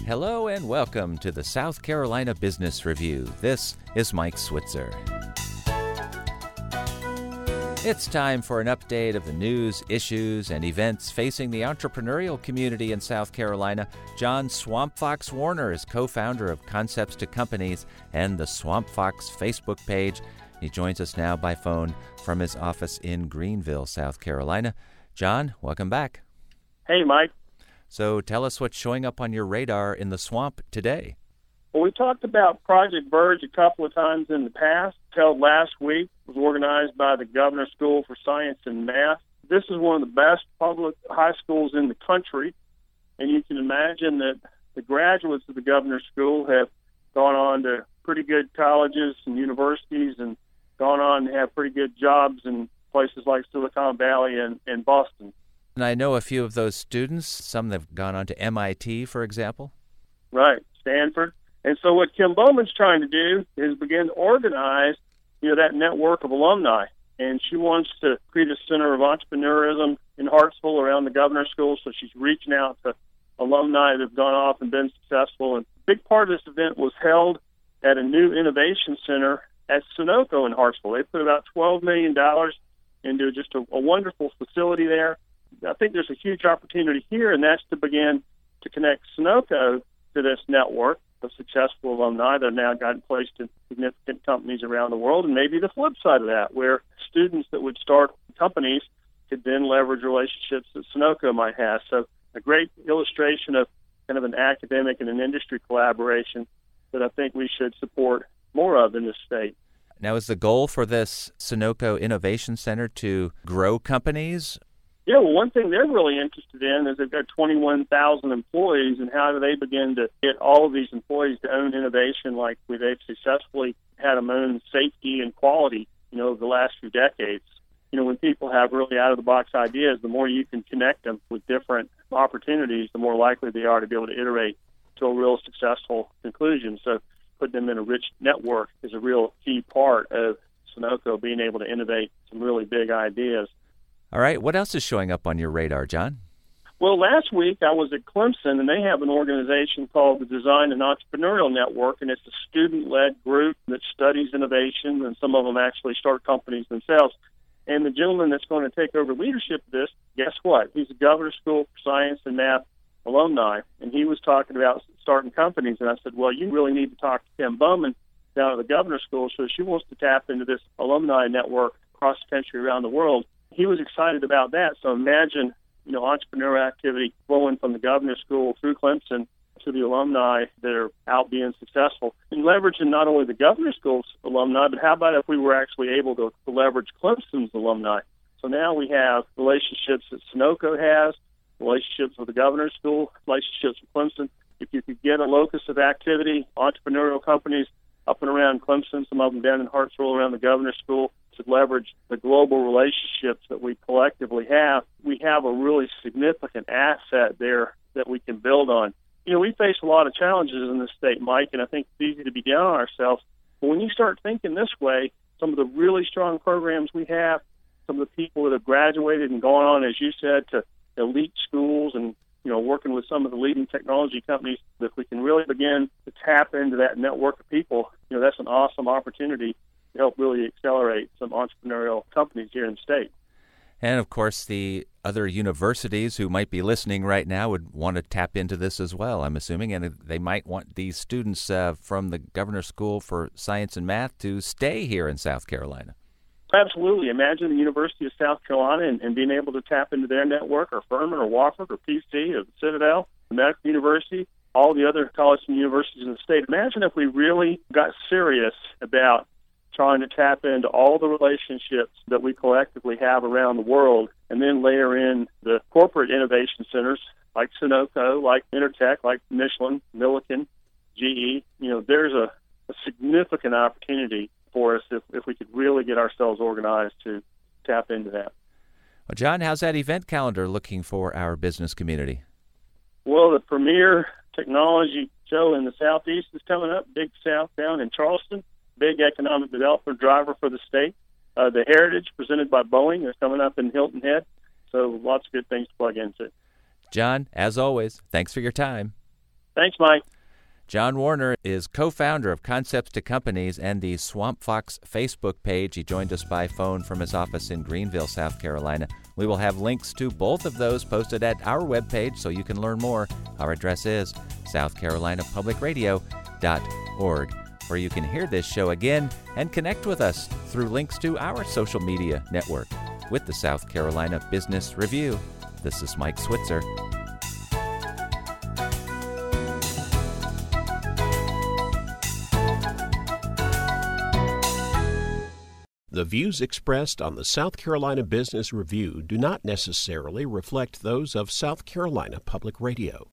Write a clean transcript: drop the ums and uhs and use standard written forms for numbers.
Hello and welcome to the South Carolina Business Review. This is Mike Switzer. It's time for an update of the news, issues, and events facing the entrepreneurial community in South Carolina. John Swamp Fox Warner is co-founder of Concepts to Companies and the Swamp Fox Facebook page. He joins us now by phone from his office in Greenville, South Carolina. John, welcome back. Hey, Mike. So tell us what's showing up on your radar in the swamp today. Well, we talked about Project Verge a couple of times in the past. Held last week. It was organized by the Governor's School for Science and Math. This is one of the best public high schools in the country, and you can imagine that the graduates of the Governor's School have gone on to pretty good colleges and universities and gone on to have pretty good jobs in places like Silicon Valley and Boston. And I know a few of those students. Some have gone on to MIT, for example. Right, Stanford. And so what Kim Bowman's trying to do is begin to organize, that network of alumni. And she wants to create a center of entrepreneurism in Hartsville around the Governor's School. So she's reaching out to alumni that have gone off and been successful. And a big part of this event was held at a new innovation center at Sunoco in Hartsville. They put about $12 million into just a wonderful facility there. I think there's a huge opportunity here, and that's to begin to connect Sunoco to this network of successful alumni that have now gotten placed in significant companies around the world, and maybe the flip side of that, where students that would start companies could then leverage relationships that Sunoco might have. So a great illustration of kind of an academic and an industry collaboration that I think we should support more of in this state. Now, is the goal for this Sunoco Innovation Center to grow companies? Yeah, well, one thing they're really interested in is they've got 21,000 employees, and how do they begin to get all of these employees to own innovation like they've successfully had them own safety and quality, over the last few decades. When people have really out-of-the-box ideas, the more you can connect them with different opportunities, the more likely they are to be able to iterate to a real successful conclusion. So putting them in a rich network is a real key part of Sunoco being able to innovate some really big ideas. All right. What else is showing up on your radar, John? Well, last week I was at Clemson, and they have an organization called the Design and Entrepreneurial Network, and it's a student-led group that studies innovation, and some of them actually start companies themselves. And the gentleman that's going to take over leadership of this, guess what? He's a Governor's School for Science and Math alumni, and he was talking about starting companies. And I said, well, you really need to talk to Kim Bowman down at the Governor's School. So she wants to tap into this alumni network across the country, around the world. He was excited about that. So imagine, entrepreneurial activity flowing from the Governor's School through Clemson to the alumni that are out being successful, and leveraging not only the Governor's School's alumni, but how about if we were actually able to leverage Clemson's alumni? So now we have relationships that Sunoco has, relationships with the Governor's School, relationships with Clemson. If you could get a locus of activity, entrepreneurial companies up and around Clemson, some of them down in Hartsville around the Governor's School, to leverage the global relationships that we collectively have, we have a really significant asset there that we can build on. We face a lot of challenges in this state, Mike, and I think it's easy to be down on ourselves. But when you start thinking this way, some of the really strong programs we have, some of the people that have graduated and gone on, as you said, to elite schools and, working with some of the leading technology companies, if we can really begin to tap into that network of people, that's an awesome opportunity to help really accelerate some entrepreneurial companies here in the state. And, of course, the other universities who might be listening right now would want to tap into this as well, I'm assuming, and they might want these students from the Governor's School for Science and Math to stay here in South Carolina. Absolutely. Imagine the University of South Carolina and being able to tap into their network, or Furman, or Wofford, or PC, or Citadel, the Medical University, all the other colleges and universities in the state. Imagine if we really got serious about trying to tap into all the relationships that we collectively have around the world, and then layer in the corporate innovation centers like Sunoco, like Intertech, like Michelin, Milliken, GE. There's a significant opportunity for us if we could really get ourselves organized to tap into that. Well, John, how's that event calendar looking for our business community? Well, the premier technology show in the Southeast is coming up, Big South down in Charleston. Big economic development driver for the state. The Heritage, presented by Boeing, is coming up in Hilton Head. So lots of good things to plug into. John, as always, thanks for your time. Thanks, Mike. John Warner is co-founder of Concepts to Companies and the Swamp Fox Facebook page. He joined us by phone from his office in Greenville, South Carolina. We will have links to both of those posted at our webpage so you can learn more. Our address is southcarolinapublicradio.org, where you can hear this show again and connect with us through links to our social media network. With the South Carolina Business Review, this is Mike Switzer. The views expressed on the South Carolina Business Review do not necessarily reflect those of South Carolina Public Radio.